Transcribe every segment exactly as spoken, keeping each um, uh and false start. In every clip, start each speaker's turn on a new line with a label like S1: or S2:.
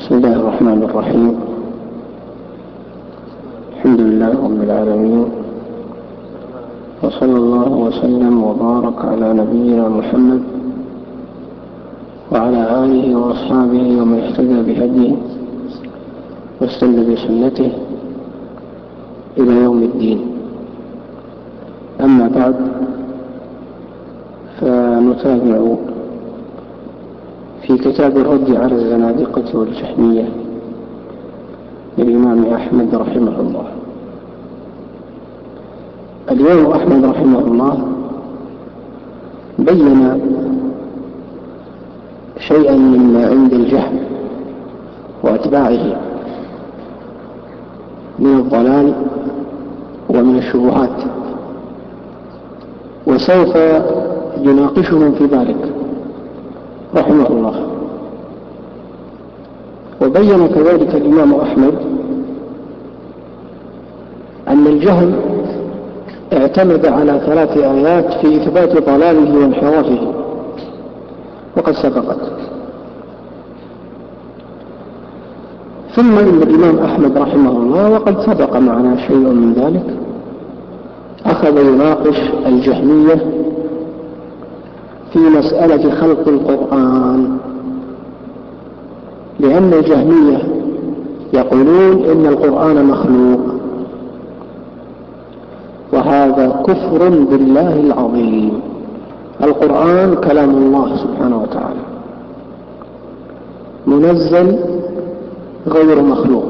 S1: بسم الله الرحمن الرحيم. الحمد لله رب العالمين، وصلى الله وسلم وبارك على نبينا محمد وعلى آله وأصحابه ومن اهتدى بهديه واستنى بسنته إلى يوم الدين. أما بعد، فنتابع في كتاب الرد على الزنادقة والجهمية للإمام أحمد رحمه الله. الإمام أحمد رحمه الله بين شيئا مما عند الجهم وأتباعه من الضلال ومن الشبهات، وسوف يناقشهم في ذلك رحمه الله. وبين كذلك الإمام أحمد أن الجهم اعتمد على ثلاث آيات في إثبات ضلاله وانحرافه وقد سبقت. ثم إن الإمام أحمد رحمه الله وقد سبق معنا شيء من ذلك أخذ يناقش الجهمية في مسألة خلق القرآن، لأن الجهمية يقولون إن القرآن مخلوق، وهذا كفر بالله العظيم. القرآن كلام الله سبحانه وتعالى منزل غير مخلوق،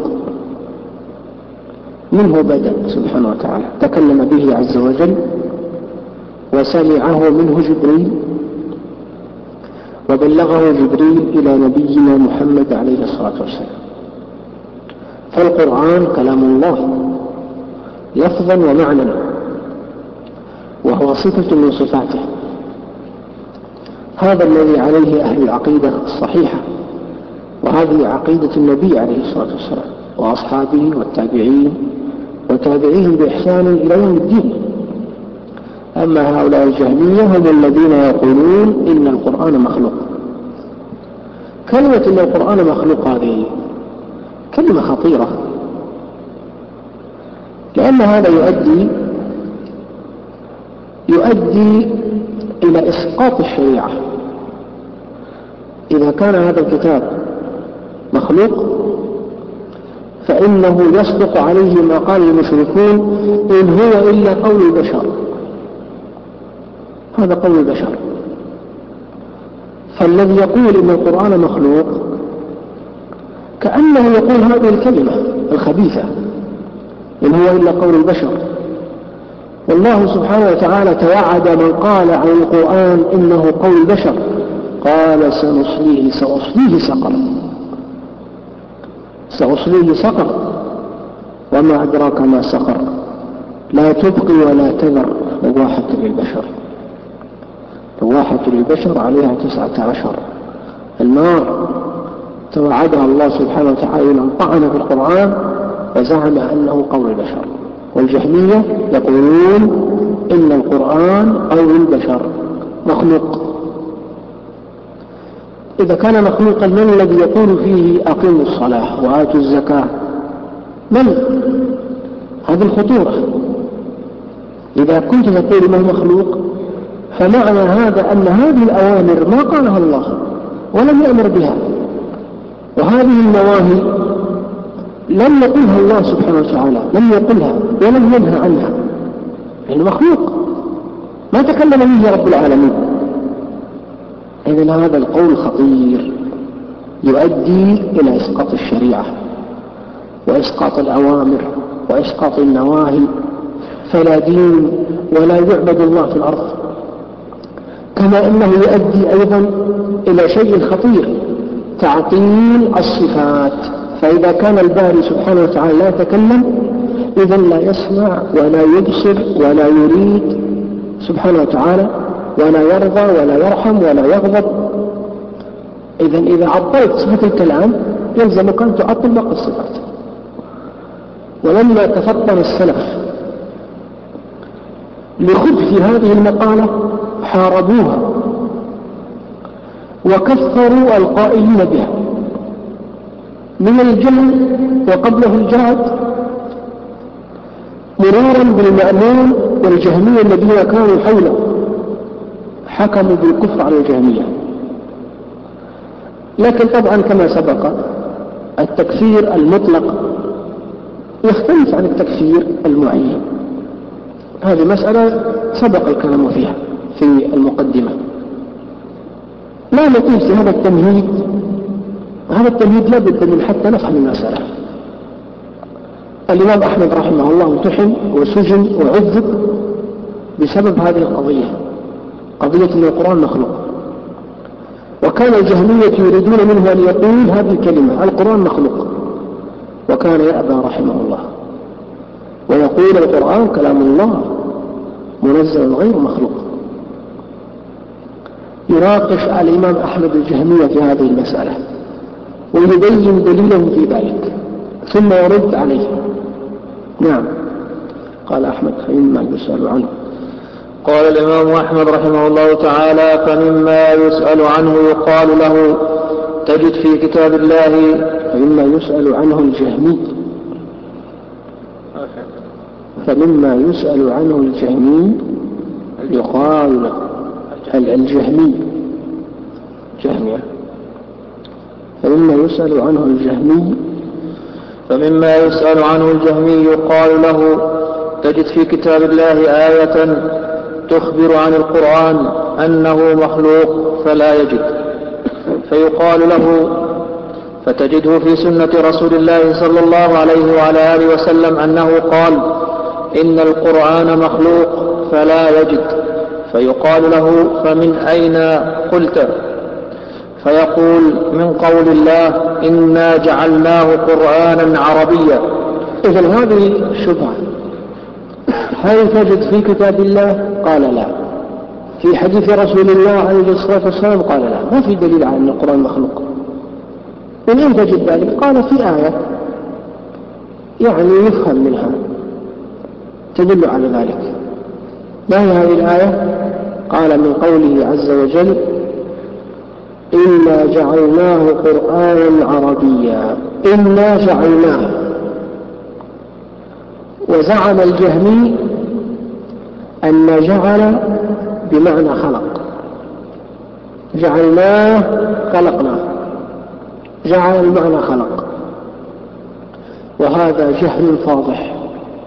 S1: منه بدأ سبحانه وتعالى، تكلم به عز وجل وسمعه منه جبريل وبلغه جبريل إلى نبينا محمد عليه الصلاة والسلام. فالقرآن كلام الله لفظا ومعنى، وهو صفة من صفاته. هذا الذي عليه أهل العقيدة الصحيحة، وهذه عقيدة النبي عليه الصلاة والسلام وأصحابه والتابعين وتابعيهم بإحسان إلى يوم الدين. أما هؤلاء الجهمية هم الذين يقولون إن القرآن مخلوق. كلمة إن القرآن مخلوق هذه كلمة خطيرة، لأن هذا يؤدي يؤدي إلى إسقاط الشريعة. إذا كان هذا الكتاب مخلوق فإنه يصدق عليه ما قال المشركون إن هو إلا قول البشر. هذا قول البشر. فالذي يقول إن القرآن مخلوق كأنه يقول هذه الكلمة الخبيثة إن هو إلا قول البشر. والله سبحانه وتعالى توعد من قال عن القرآن إنه قول البشر، قال سنصليه سأصليه سقر سأصليه سقر وما أدراك ما سقر لا تبقي ولا تذر لواحة للبشر. لواحة للبشر عليها تسعة عشر. النار توعدها الله سبحانه وتعالى من طعن في القرآن وزعم أنه قول البشر. والجهمية يقولون إن القرآن قول البشر مخلوق. إذا كان مخلوقا من الذي يقول فيه أقيموا الصلاة وآتوا الزكاة؟ من؟ هذه الخطورة. إذا كنت تقول ما مخلوق فمعنى هذا أن هذه الأوامر ما قالها الله ولم يأمر بها، وهذه النواهي لم يقلها الله سبحانه وتعالى، لم يقلها ولم ينهى عنها، لأنه مخلوق ما تكلم به رب العالمين. إذن هذا القول خطير يؤدي إلى إسقاط الشريعة وإسقاط الأوامر وإسقاط النواهي، فلا دين ولا يعبد الله في الأرض. كما أنه يؤدي أيضا إلى شيء خطير، تعطيل الصفات. فإذا كان الباري سبحانه وتعالى لا يتكلم إذن لا يسمع ولا يبصر ولا يريد سبحانه وتعالى، ولا يرضى ولا يرحم ولا يغضب. إذن إذا عطلت صفة الكلام يلزمك أن تعطل باقي الصفات. ولما تفطن السلف لخبث هذه المقالة حاربوها وكفروا القائلين بها، من الجهل وقبله الجهد، مرورا بالمأمون والجهمية الذين كانوا حوله حكموا بالكفر على الجهمية. لكن طبعا كما سبق التكفير المطلق يختلف عن التكفير المعين، هذه مسألة سبق الكلام فيها في المقدمة. لا نقول في هذا التمهيد، هذا التمهيد لا بد من حتى نفهم المسألة. الإمام أحمد رحمه الله امتحن وسجن وعذب بسبب هذه القضية، قضية أن القرآن مخلوق، وكان الجهمية يريدون منه أن يقول هذه الكلمة القرآن مخلوق، وكان يأبى رحمه الله ويقول القرآن كلام الله منزل غير مخلوق. يناقش الإمام أحمد الجهمية في هذه المسألة ويبين دليله في ذلك ثم يرد عليه. نعم. قال أحمد فمما يسأل عنه.
S2: قال الإمام أحمد رحمه الله تعالى: فمما يسأل عنه يقال له تجد في كتاب الله.
S1: فمما يسأل عنه الجهمي، فمما يسأل عنه الجهمي يقال له الجهمي جهمية. فمما يسأل عنه الجهمي
S2: فمما يسأل عنه الجهمي يقال له تجد في كتاب الله آية تخبر عن القرآن أنه مخلوق فلا يجد، فيقال له فتجده في سنة رسول الله صلى الله عليه وعلى آله وسلم أنه قال إن القرآن مخلوق فلا يجد، فيقال له فمن أين قلت؟ فيقول من قول الله إنا جعلناه قرآنا عربيا.
S1: إذن هذه شبهة. هل تجد في كتاب الله؟ قال لا. في حديث رسول الله عليه الصلاة والسلام؟ قال لا. ما في دليل على أن القرآن مخلوق. من أين تجد ذلك؟ قال في آية يعني يفهم منها تدل على ذلك. ما هي هذه الآية؟ قال من قوله عز وجل إنا جعلناه قرآنا عربيا. إنا جعلناه. وزعم الجهمي أن جعل بمعنى خلق، جعلناه خلقناه، جعل بمعنى خلق، وهذا جهل فاضح،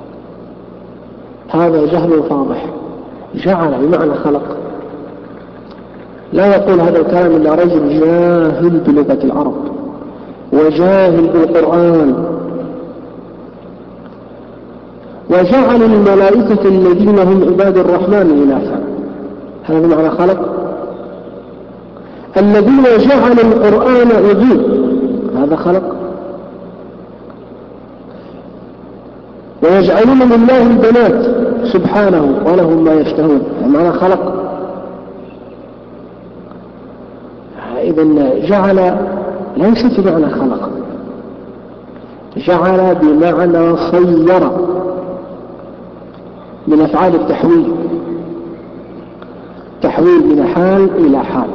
S1: هذا جهل فاضح. جعل بمعنى خلق، لا يقول هذا الكلام إلا رجل جاهل بلغة العرب وجاهل بالقرآن. وجعل الملائكة الذين هم عباد الرحمن إناثا، هذا معنى خلق. الذين جعلوا القرآن عضو، هذا خلق. ويجعلون لله البنات سبحانه ولهم ما يشتهون، معنى خلق. إذن جعل ليست بمعنى خلق، جعل بمعنى صير، من أفعال التحويل، تحويل من حال إلى حال.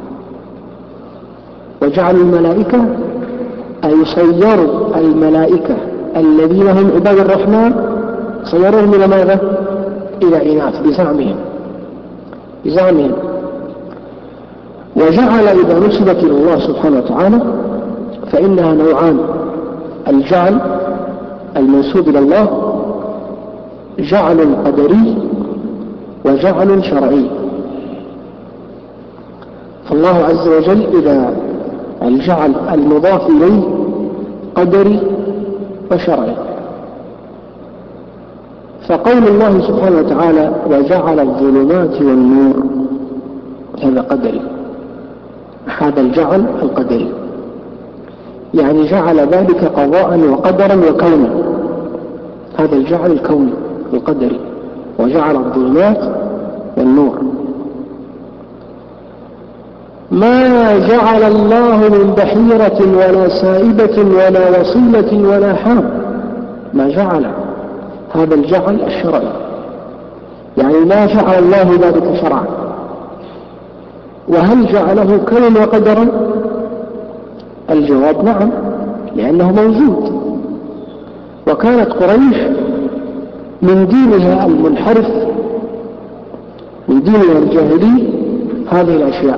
S1: وجعل الملائكة أي صيروا الملائكة الذين هم عباد الرحمن، صيرهم إلى ماذا؟ إلى إناث بزعمهم بزعمهم وجعل إذا نسبت إلى الله سبحانه وتعالى فإنها نوعان: الجعل المنسوب إلى الله جعل قدري وجعل شرعي. فالله عز وجل إذا الجعل المضاف إليه قدري وشرعي، فقول الله سبحانه وتعالى وجعل الظلمات والنور هذا قدري، هذا الجعل القدري، يعني جعل ذلك قضاء وقدرا وكونا، هذا الجعل الكوني القدري. وجعل الظلمات والنور. ما جعل الله من بحيرة ولا سائبة ولا وصيلة ولا حام، ما جعل، هذا الجعل الشرعي، يعني ما جعل الله ذلك شرعا. وهل جعله كونا وقدرا؟ الجواب نعم، لأنه موجود. وكانت قريش من دينها المنحرف، من دينها الجاهلي، هذه الأشياء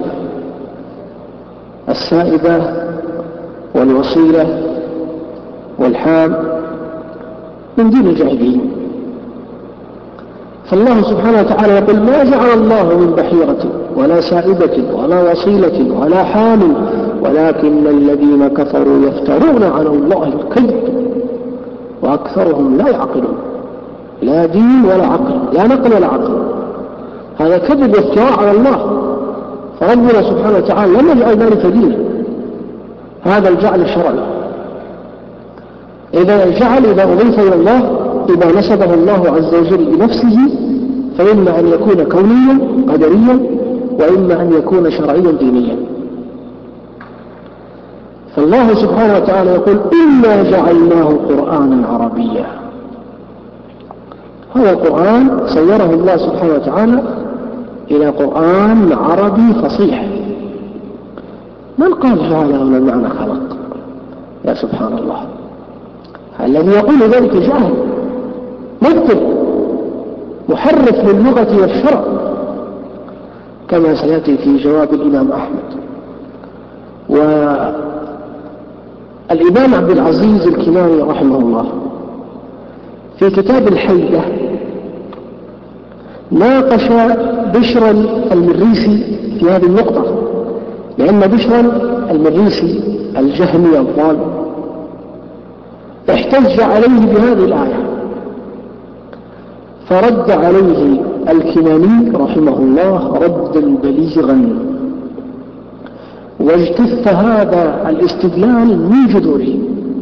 S1: السائبة والوصيلة والحام من دين الجاهليين. فالله سبحانه وتعالى يقول: ما جعل الله من بحيرة ولا سائبة ولا وصيلة ولا حام ولكن الذين كفروا يفترون على الله الكذب وأكثرهم لا يعقلون. لا دين ولا عقل، لا نقل ولا عقل، هذا كذب وافتراء على الله. فربنا سبحانه وتعالى لم يجعل ذلك دينا، هذا الجعل الشرعي. إذا الجعل إذا أضيف إلى الله، إذا نسبه الله عز وجل لنفسه، فإما أن يكون كونيا قدريا، وإما أن يكون شرعيا دينيا. فالله سبحانه وتعالى يقول: إنا جعلناه قرآنا عربيا. هذا القرآن صيره الله سبحانه وتعالى إلى قرآن عربي فصيح. من قال جعله من المعنى خلق؟ يا سبحان الله، الذي يقول ذلك جاهل مبتدع محرف للغة والشرع، كما سيأتي في جواب الإمام أحمد. والإمام عبد العزيز الكناني رحمه الله في كتاب الحيدة ناقش بشرا المريسي في هذه النقطة، لأن بشرا المريسي الجهمي الضال احتج عليه بهذه الآية، فرد عليه الكناني رحمه الله ردا بليغا، واجتث هذا الاستدلال من جذوره.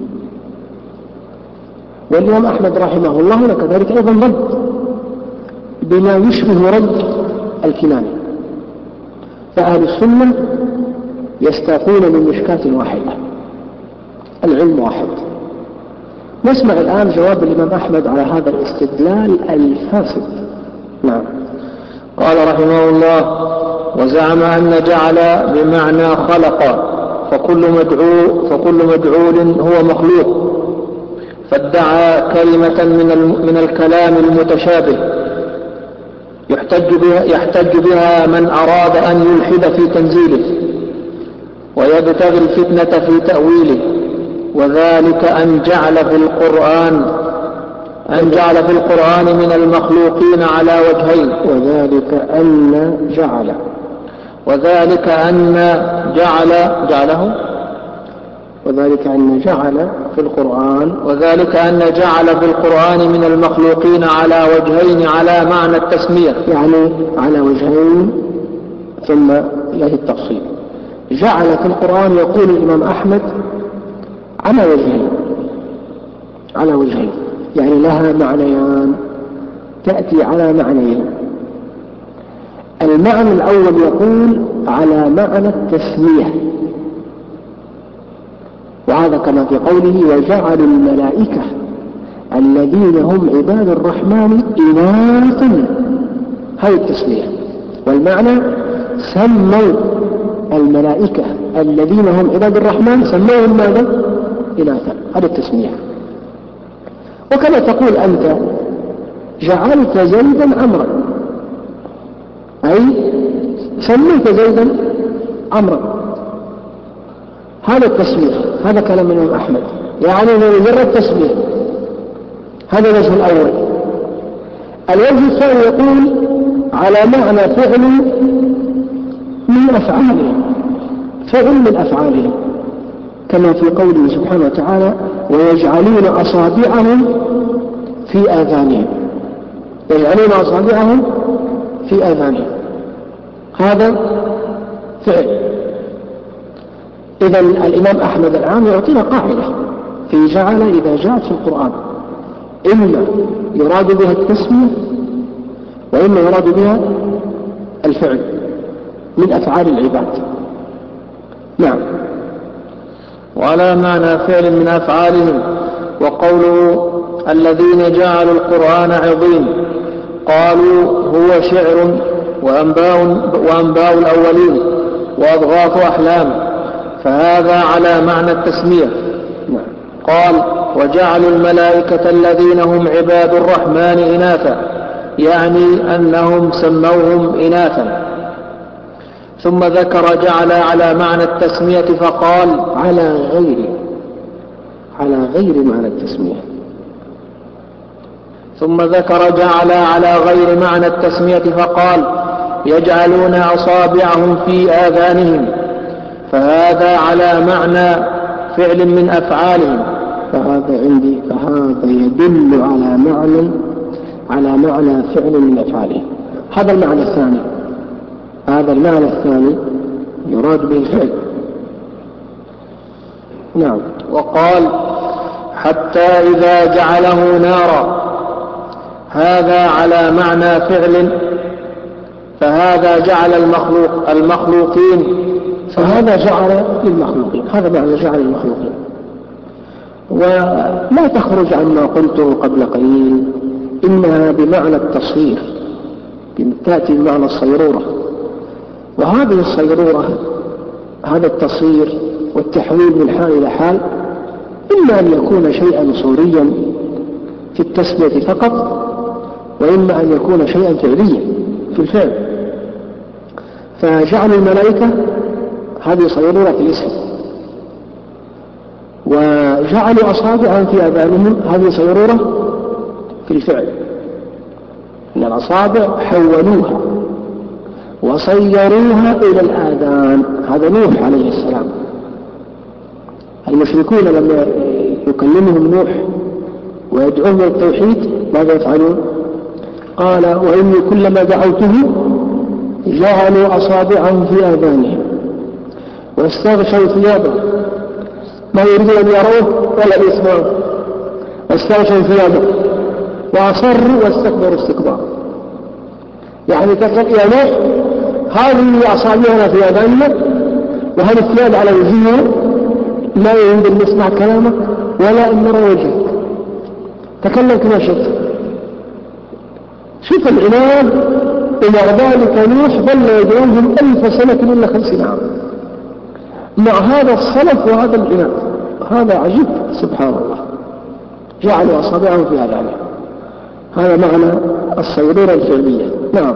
S1: والإمام أحمد رحمه الله كذلك أيضا رد بما يشبه رد الكناني. فأهل السنة يستاقون من مشكاة واحدة، العلم واحد. نسمع الآن جواب الإمام أحمد على هذا الاستدلال الفاسد. نعم.
S2: قال رحمه الله: وزعم أن جعل بمعنى خلق، فكل مدعو فكل مدعول هو مخلوق، فادعى كلمة من من الكلام المتشابه يحتج بها, يحتج بها من أراد أن يلحد في تنزيله ويبتغي الفتنة في تأويله، وذلك أن جعل في القرآن أن جعل في القرآن من المخلوقين على وجهين.
S1: وذلك أن جعل
S2: وذلك أن جعل جعله
S1: وذلك أن جعل في القرآن
S2: وذلك أن جعل في القرآن من المخلوقين على وجهين على معنى التسمية،
S1: يعني على وجهين ثم يأتي التفصيل. جعل في القرآن يقول الإمام أحمد على وجهين، على وجهين يعني لها معنيان، تأتي على معنيين. المعنى الأول يقول على معنى التسمية، وهذا كما في قوله: وجعلوا الملائكة الذين هم عباد الرحمن إناثا، هذه التسمية. والمعنى سموا الملائكة الذين هم عباد الرحمن سموهم ماذا؟ إناثا، هذه التسمية. وكما تقول أنت جعلت زيدا عمرا، أي سميت زيدا عمرا، هذا التسمية. هذا كلام الإمام أحمد، يعني مجرد تسمية. هذا الوجه الأول. الوجه الثاني يقول على معنى فعل من أفعالهم، فعل من أفعالهم، كما في قوله سبحانه وتعالى: ويجعلون أصابعهم في آذانهم، يجعلون أصابعهم في آذانهم، هذا فعل. إذا الإمام أحمد الآن يعطينا قاعدة في جعل إذا جاءت في القرآن، إما يراد بها التسمية وإما يراد بها الفعل من أفعال العباد. نعم.
S2: وعلى معنى فعل من أفعالهم. وقوله: الذين جعلوا القرآن عظيم، قالوا هو شعر وأنباء, وأنباء الأولين وأضغاث أحلام، فهذا على معنى التسمية.
S1: نعم.
S2: قال: وجعلوا الملائكة الذين هم عباد الرحمن إناثا، يعني أنهم سموهم إناثا. ثم ذكر جعل على معنى التسمية فقال:
S1: على غير على غير معنى التسمية.
S2: ثم ذكر جعل على غير معنى التسمية فقال: يجعلون أصابعهم في آذانهم، فهذا على معنى فعل من أفعالهم.
S1: فهذا عندي فهذا يدل على معنى على معنى فعل من أفعالهم. هذا المعنى الثاني هذا المعنى الثاني يراد به الفعل. نعم.
S2: وقال: حتى إذا جعله نارا، هذا على معنى فعل، فهذا جعل المخلوق المخلوقين
S1: فهذا جعل المخلوقين هذا معنى جعل المخلوقين. ولا تخرج عما قلته قبل قليل، إنها بمعنى التصوير، تأتي بمعنى الصيرورة. وهذه الصيرورة، هذا التصوير والتحويل من حال إلى حال، إما أن يكون شيئا صوريا في التسمية فقط، وإما أن يكون شيئا فعليا في الفعل. فجعل الملائكة هذه صيرورة في الاسم، وجعلوا أصابعهم في آذانهم هذه صيرورة في الفعل. إن الأصابع حولوها وصيروها إلى الآذان. هذا نوح عليه السلام. المشركون لما يكلمهم نوح ويدعوهم إلى التوحيد ماذا يفعلون؟ قال: وإني كلما دعوته جعلوا أصابعهم في آذانهم واستغشوا ثيابهم، ما يريدون أن يروه ولا يسمعوه، واستغشوا ثيابهم وأصروا واستكبروا استكبارا. يعني تقول يا نوح هذه أصابعنا في آذاننا وهذه الثياب على وجهنا، لا يريد أن نسمع كلامك ولا أن نرى وجهك، تكلم كما شئت. شوف العناد. إلى ذلك نوح ظل يدعوهم ألف سنة إلا خمسين عام مع هذا الصلف وهذا العناد. هذا عجيب سبحان الله. جعلوا أصابعهم في آذانهم، هذا معنى الصيرورة الفعلية. نعم.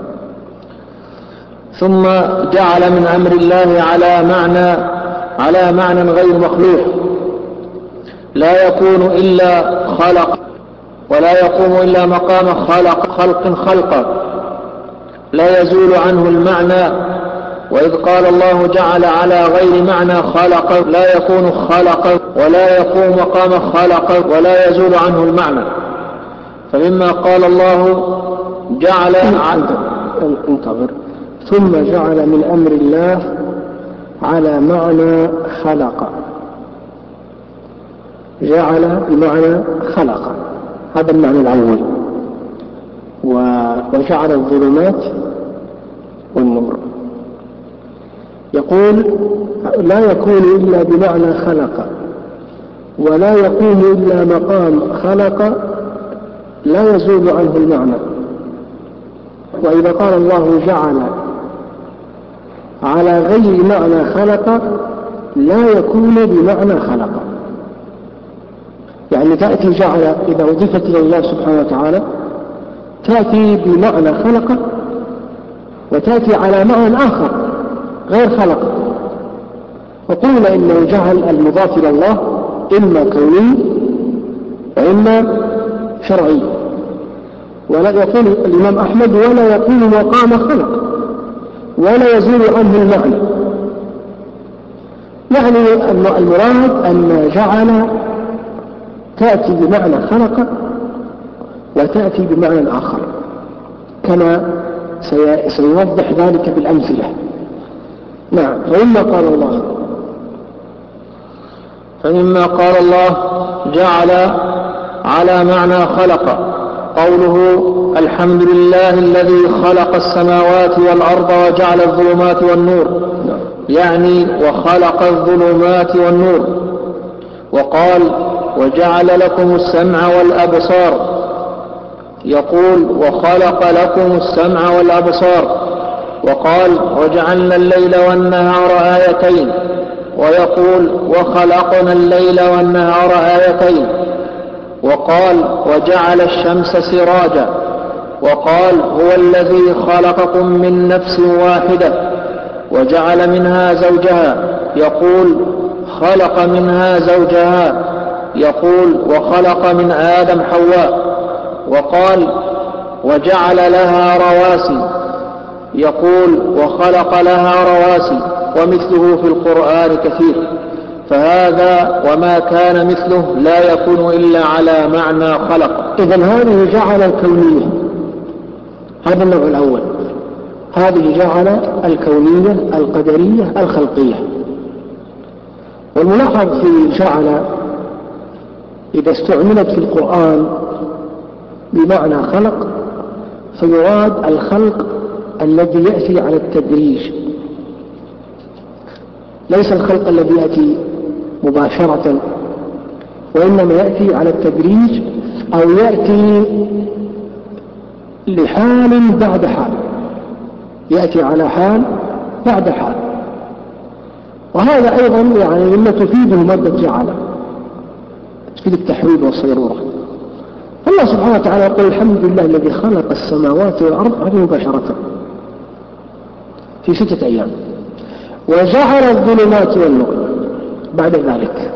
S2: ثم جعل من أمر الله على معنى على معنى غير مخلوق، لا يكون إلا خلق، ولا يقوم إلا مقام خلق خلق خلقا، لا يزول عنه المعنى. وإذ قال الله جعل على غير معنى خلق، لا يكون خلق ولا يقوم مقام خلق ولا يزول عنه المعنى. فمما قال الله جعل
S1: انتظر ثم جعل من أمر الله على معنى خلق. جعل بمعنى خلق، هذا المعنى الأول. وجعل الظلمات والنور. يقول لا يكون إلا بمعنى خلق، ولا يقوم إلا مقام خلق، لا يزول عنه المعنى. وإذا قال الله جعل على غير معنى خلق، لا يكون بمعنى خلق. يعني تأتي جعل إذا أضيفت إلى الله سبحانه وتعالى تأتي بمعنى خلق، وتأتي على معنى آخر غير خلق. وقلنا إنه جعل المضاف إلى الله إما كوني وإما شرعي. ولا يقول الإمام أحمد ولا يكون مقام خلق ولا يزول عنه المعنى. يعني المراد أن جعل تأتي بمعنى خلق وتأتي بمعنى آخر، كما سيوضح ذلك بالأمثلة. نعم. فمما قال الله
S2: فمما قال الله جعل على معنى خلق قوله الحمد لله الذي خلق السماوات والأرض وجعل الظلمات والنور، يعني وخلق الظلمات والنور. وقال وجعل لكم السمع والأبصار، يقول وخلق لكم السمع والأبصار. وقال وجعلنا الليل والنهار آيتين، ويقول وخلقنا الليل والنهار آيتين، وقال وجعل الشمس سراجا، وقال هو الذي خلقكم من نفس واحدة وجعل منها زوجها، يقول خلق منها زوجها، يقول وخلق من آدم حواء، وقال وجعل لها رواسي، يقول وخلق لها رواسي، ومثله في القرآن كثير. فهذا وما كان مثله لا يكون إلا على معنى خلق.
S1: إذن هذه جعل الكونية، هذا النوع الأول، هذه جعل الكونية القدرية الخلقية. والملاحظ في جعل إذا استعملت في القرآن بمعنى خلق فيراد الخلق الذي يأتي على التدريج، ليس الخلق الذي يأتي مباشرة، وإنما يأتي على التدريج أو يأتي لحال بعد حال، يأتي على حال بعد حال. وهذا أيضا يعني مما تفيده مادة جعل، تفيد التحويل والصيرورة. الله سبحانه وتعالى يقول الحمد لله الذي خلق السماوات والأرض هذه مباشرة في ستة أيام، وجعل الظلمات والنور بعد ذلك.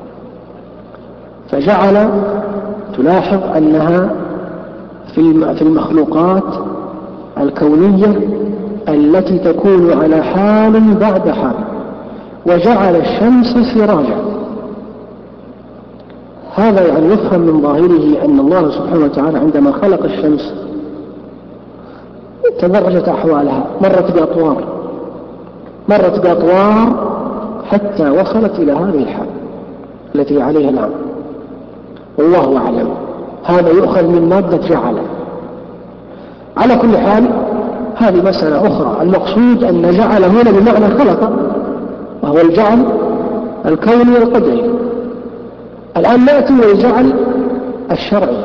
S1: فجعل تلاحظ أنها في المخلوقات الكونية التي تكون على حال بعد حال. وجعل الشمس سراجا، هذا يعني يفهم من ظاهره أن الله سبحانه وتعالى عندما خلق الشمس تدرجت أحوالها، مرت بأطوار مرت بأطوار حتى وصلت إلى هذه الحال التي عليها الآن، والله أعلم. هذا يؤخذ من مادة جعل. على كل حال هذه مسألة أخرى، المقصود أن جعل هنا بمعنى خلق، وهو الجعل الكوني القدري. الآن نأتي للجعل الشرعي،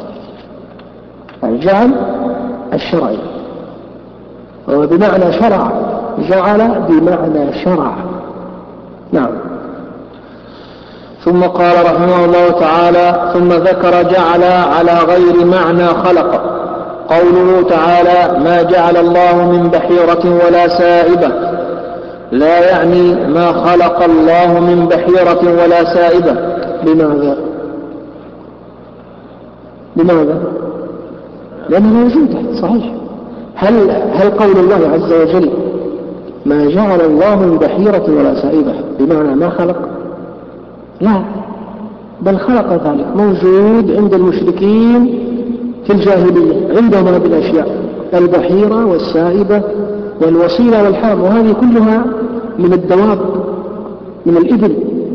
S1: الجعل الشرعي وهو بمعنى شرع، جعل بمعنى شرع. نعم.
S2: ثم قال رحمه الله تعالى ثم ذكر جعل على غير معنى خلق. قوله تعالى ما جعل الله من بحيرة ولا سائبة، لا يعني ما خلق الله من بحيرة ولا سائبة.
S1: لماذا؟ لماذا؟ لأنها موجودة صحيح. هل هل قول الله عز وجل ما جعل الله من بحيرة ولا سائبة بمعنى ما خلق؟ لا، بل خلق ذلك، موجود عند المشركين في الجاهلية، عندهم هذه الأشياء، البحيرة والسائبة والوصيلة والحام، وهذه كلها من الدواب، من الإبل،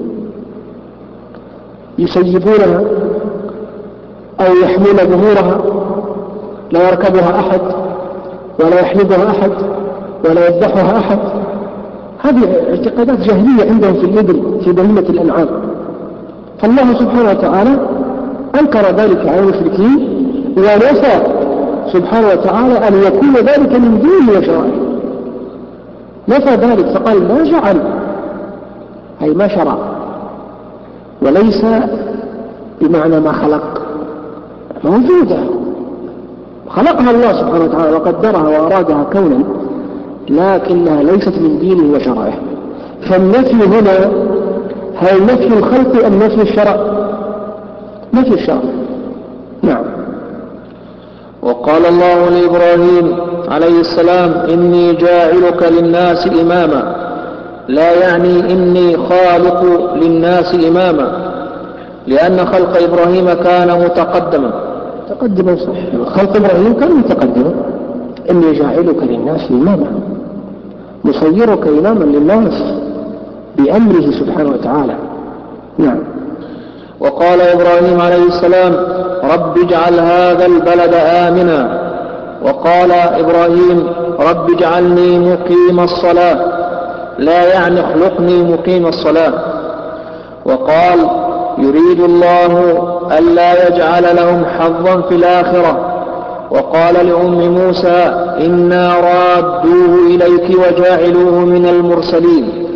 S1: يسيبونها أو يحمون ظهورها، لا يركبها أحد ولا يحلبها أحد ولا يذبحها أحد. هذه اعتقادات جاهلية عندهم في الإبل في بهيمة الأنعام. فالله سبحانه وتعالى أنكر ذلك على المشركين، ونفى سبحانه وتعالى أن يكون ذلك من دين وشرائع، نفى ذلك فقال ما جعل، أي ما شرع، وليس بمعنى ما خلق، موجودة خلقها الله سبحانه وتعالى وقدرها وأرادها كونا، لكنها ليست من دينه وشرعه. فالنفي هنا هل نفي الخلق أم نفي الشرع؟ نفي الشرع. نعم.
S2: وقال الله لإبراهيم عليه السلام إني جاعلك للناس إماما، لا يعني إني خالق للناس إماما، لأن خلق إبراهيم كان متقدما.
S1: تقدما صحيح، خلق إبراهيم كان متقدما. إني جاعلك للناس إماما، مصيرك إماما للناس بأمره سبحانه وتعالى. نعم.
S2: وقال إبراهيم عليه السلام رب اجعل هذا البلد آمنا، وقال إبراهيم رب اجعلني مقيم الصلاة، لا يعني اخلقني مقيم الصلاة. وقال يريد الله ألا يجعل لهم حظا في الآخرة. وقال لأم موسى إنا رادوه إليك وجاعلوه من المرسلين،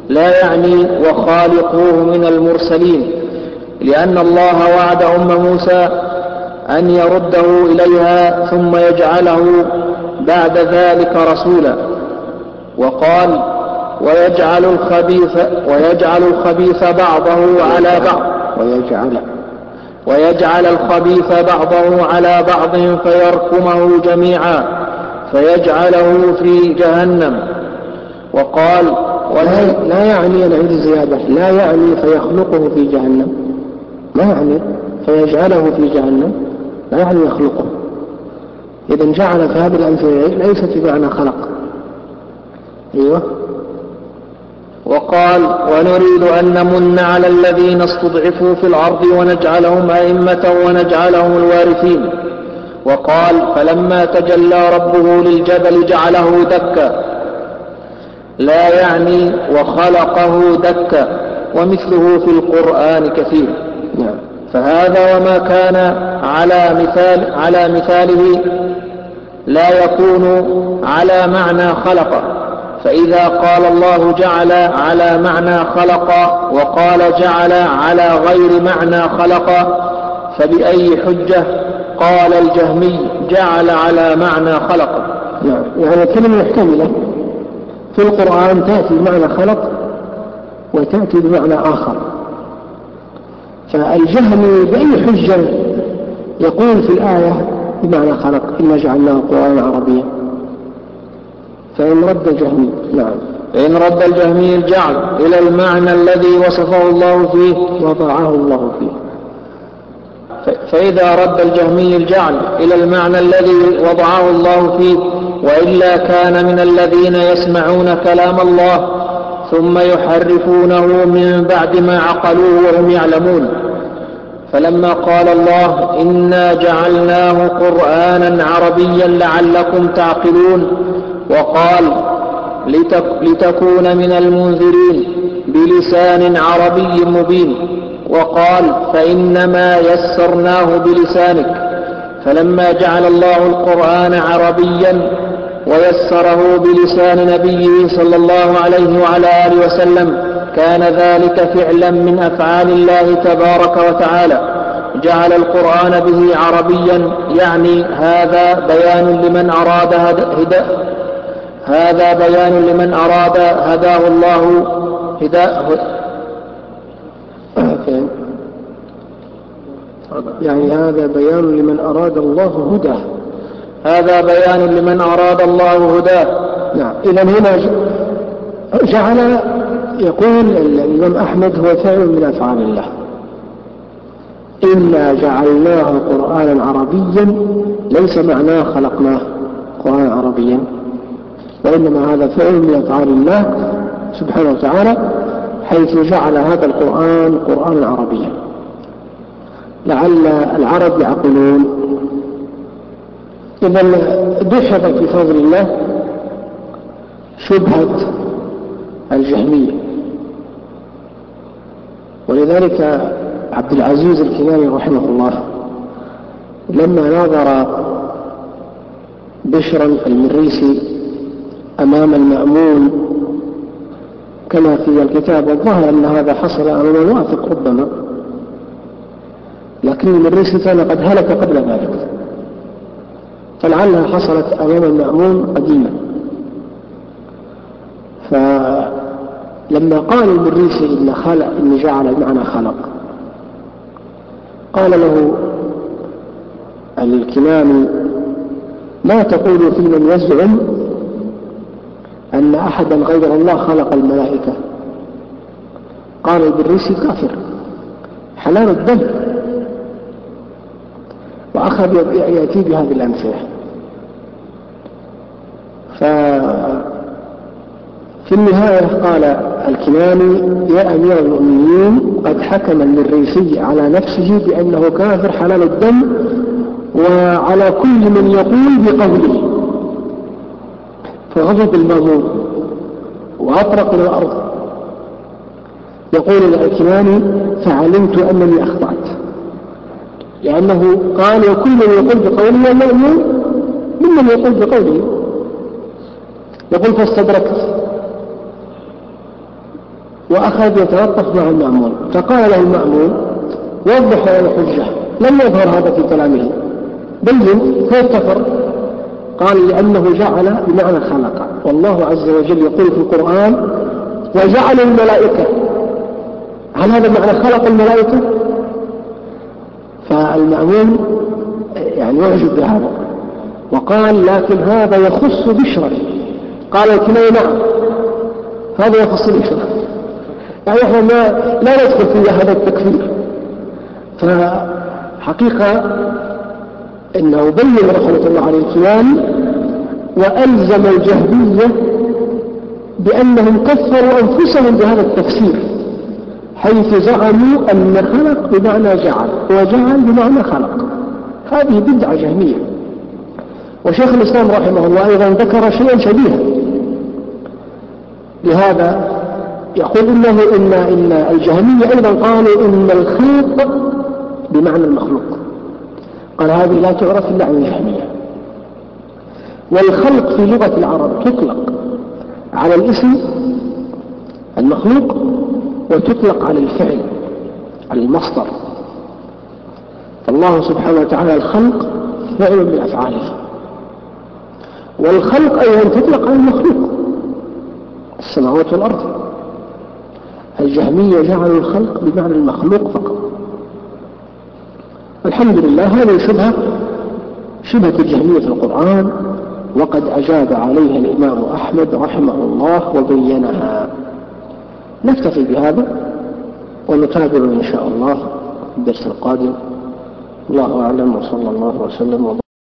S2: لا يعني وخالقوه من المرسلين، لأن الله وعد أم موسى أن يرده إليها ثم يجعله بعد ذلك رسولا. وقال ويجعل الخبيث, ويجعل الخبيث بعضه على بعض
S1: ويجعل
S2: ويجعل الخبيث بعضه على بعض فيركمه جميعا فيجعله في جهنم. وقال
S1: لا, لا يعني نعيد زيادة، لا يعني فيخلقه في جهنم، ما يعني فيجعله في جهنم، لا يعني يخلقه. إذن جعل في هذه الأمثلة ليست بمعنى خلق. أيوة.
S2: وقال ونريد أن نمن على الذين استضعفوا في الأرض ونجعلهم أئمة ونجعلهم الوارثين. وقال فلما تجلى ربه للجبل جعله دكا، لا يعني وخلقه دكا، ومثله في القرآن كثير. فهذا وما كان على مثال على مثاله لا يكون على معنى خلق، فإذا قال الله جعل على معنى خلق وقال جعل على غير معنى خلق فبأي حجة قال الجهمي جعل على معنى خلق؟
S1: يعني كلمة محتملة في القرآن تأتي بمعنى خلق وتأتي بمعنى آخر. فالجهمي بأي حجة يقول في الآية بمعنى خلق إنا جعلناه قرآنا عربيا؟ فإن رد الجهمي نعم
S2: فإن رد الجهمي الجعل إلى المعنى الذي وصفه الله فيه
S1: وضعه الله فيه.
S2: فإذا رد الجهمي الجعل إلى المعنى الذي وضعه الله فيه، وإلا كان من الذين يسمعون كلام الله ثم يحرفونه من بعد ما عقلوه وهم يعلمون. فلما قال الله إنا جعلناه قرآنا عربيا لعلكم تعقلون، وقال لتكون من المنذرين بلسان عربي مبين، وقال فإنما يسرناه بلسانك. فلما جعل الله القرآن عربيا ويسره بلسان نبيه صلى الله عليه وعلى آله وسلم كان ذلك فعلا من أفعال الله تبارك وتعالى، جعل القرآن به عربيا، يعني هذا بيان لمن أراد هدا هذا بيان لمن أراد هداه الله هداه
S1: يعني هذا بيان لمن أراد الله هداه
S2: هذا بيان لمن أراد الله هداه.
S1: نعم. إذن هنا جعل يقول الإمام أحمد هو فعل من أفعال الله. إنا جعلناه قرآنا عربيا ليس معناه خلقناه قرآنا عربيا، وإنما هذا فعل من أفعال الله سبحانه وتعالى، حيث جعل هذا القرآن قرآنا عربيا لعل العرب يعقلون. إذن دحضت بفضل الله شبهة الجهمية، ولذلك عبد العزيز الكناني رحمه الله لما ناظر بشرا المريسي أمام المأمون كما في الكتاب، والظاهر أن هذا حصل أمام الواثق ربما، لكن المريسي كان قد هلك قبل ذلك، فلعلها حصلت أمام المأمون قديما. فلما قال المريسي إن خلق إن جعل بمعنى خلق، قال له الكناني ما تقول في من يزعم أن أحدا غير الله خلق الملائكة؟ قال المريسي كافر حلال الدم، وأخذ يأتي بهذه الأمثلة. ففي النهاية قال الكناني يا أمير المؤمنين قد حكم المريسي على نفسه بأنه كافر حلال الدم، وعلى كل من يقول بقوله. فغضب المأمون وأطرق إلى الأرض. يقول الكناني فعلمت أنني أخطأت، لأنه قال وكل من يقول بقوله والمأمون ممن يقول بقوله. يقول فاستدركت وأخذ يتلطف مع المأمون، فقال له المأمون وضح له الحجة، لم يظهر هذا في كلامه، بين كيف كفر؟ قال لأنه جعل بمعنى خلق، والله عز وجل يقول في القرآن وجعل الملائكة، هل هذا معنى خلق الملائكة؟ فالمأمون يعني يعجب بهذا وقال لكن هذا يخص بشرا. قال الكناني نعم هذا يخص بشرا، يعني احنا ما لا ندخل في هذا التكفير. فحقيقة انه بين رحمة الله عليه الكناني وألزم الجهمية بأنهم كفروا أنفسهم بهذا التفسير، حيث زعموا أن خلق بمعنى جعل وجعل بمعنى خلق. هذه بدعة جهمية. وشيخ الإسلام رحمه الله أيضا ذكر شيئا شبيها لهذا، يقول إنه إن, إن الجهمية أيضا قالوا إن الخلق بمعنى المخلوق. قال هذه لا تعرف إلا عن الجهمية. والخلق في لغة العرب تطلق على الاسم المخلوق وتطلق على الفعل على المصدر. فالله سبحانه وتعالى الخلق فعل من أفعاله، والخلق أيضا تطلق على المخلوق السماوات والأرض. الجهمية جعلوا الخلق بمعنى المخلوق فقط. الحمد لله هذه شبهة شبهة الجهمية في القرآن، وقد أجاب عليها الإمام أحمد رحمه الله وبينها. نكتفي بهذا ونتابع إن شاء الله في الدرس القادم. الله أعلم، وصلى الله وسلم وبارك.